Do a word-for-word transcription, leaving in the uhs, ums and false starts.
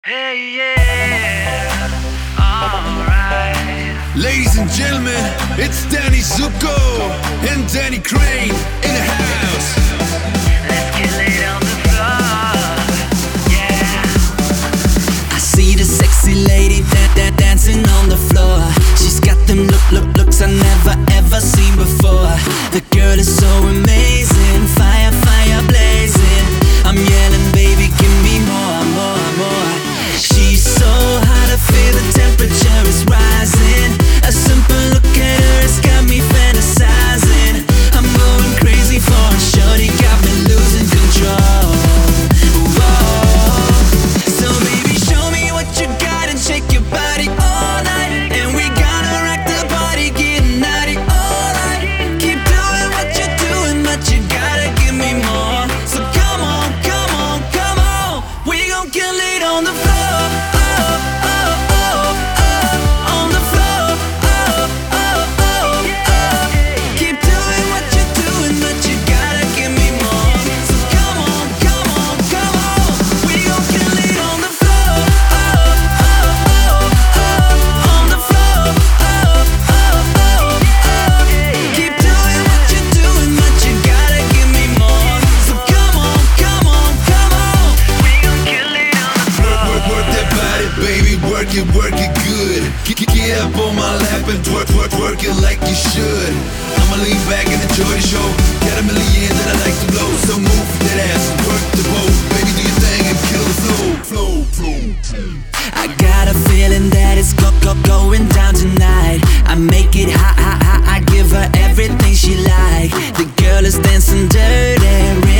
Hey, yeah, alright. Ladies and gentlemen, it's Danny Zuko and Danny Crane in the house. Let's get laid on the floor, yeah. I see the sexy lady da- da- dancing on the floor. She's got them look, look, looks I never ever seen before. The girl is so amazing, fire, fire blazing. I'm yelling, baby, give me more, more, more. She's so hot, I feel the temperature is rising. A simple look at her has got me fantasizing. I'm going crazy for her, shorty got me losing control. Whoa. So baby, show me what you got and shake your body all night. And we gotta rock the party, getting naughty all night. Keep doing what you're doing, but you gotta give me more. So come on, come on, come on. We gon' kill it on the floor. Work it, work it good. Get, get up on my lap and twerk, twerk, twerk it like you should. I'ma lean back and enjoy the show. Got a million that I like to blow. So move that ass and work the boat. Baby, do your thing and kill the flow. Flow, flow. I got a feeling that it's go, go, going down tonight. I make it hot, hot, hot. I give her everything she like. The girl is dancing dirty.